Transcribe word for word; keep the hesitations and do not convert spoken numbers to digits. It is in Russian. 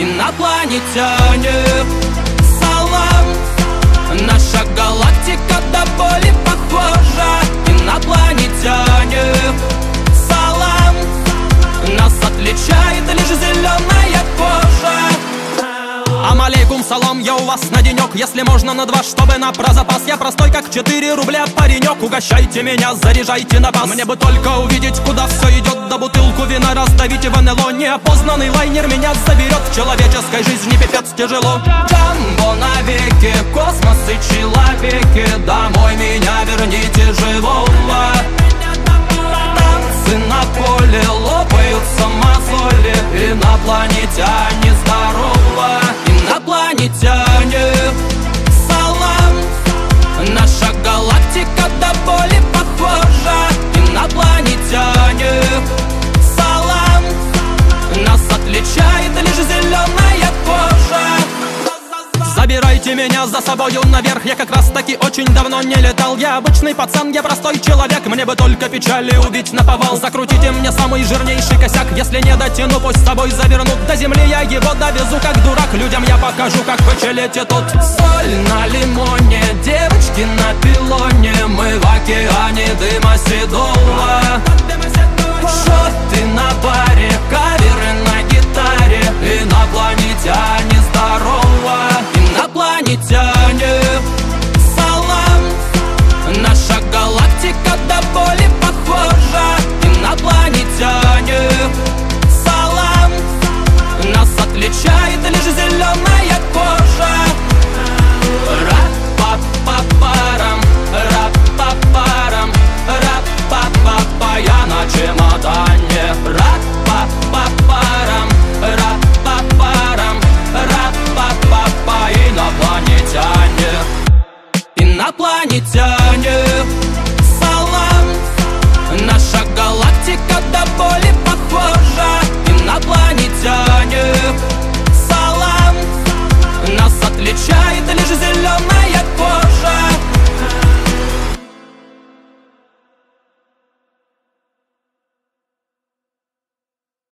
Инопланетяне, салам. Наша галактика до боли похожа. Инопланетяне, салам. Нас отличает лишь зеленая кожа. Амалейкум салам, я у вас на денек. Если можно на два, чтобы на про запас. Я простой как четыре рубля паренек. Угощайте меня, заряжайте на бас. Мне бы только увидеть, куда все идет. Да бутылку вина раздавите в НЛО. Неопознанный лайнер меня заберет. В человеческой жизни пипец тяжело. Джамбо навеки, космос и человеки. Домой меня верните живого. Танцы на поле, лопаются мозоли. Инопланетяне, здорово. Инопланетяне, салам. Наша галактика до боли похожа. Инопланетяне, салам. Нас отличает лишь зеленая кожа. Забирайте меня за собою наверх. Я как раз таки очень давно не летал. Я обычный пацан, я простой человек. Мне бы только печали убить наповал. Закрутите мне самый жирнейший косяк. Если не дотяну, пусть с собой завернут. До земли я его довезу как дурак. Людям я покажу, как вы челите тут. Соль на лимоне, девочки на пилоне. Мы в океане дыма седого. Шоты на баре, каверы на гитаре. Инопланетяне, здорово. Инопланетяне, салам. Наша галактика до боли похожа. Инопланетяне, салам. Нас отличает лишь зеленая кожа. Рап-па-па-парам, рап-па-парам, рап-па-па-па. Я на чемодане. Рап-па-па-парам, рап-па-парам, рап-па-па-па. Инопланетяне, инопланетяне.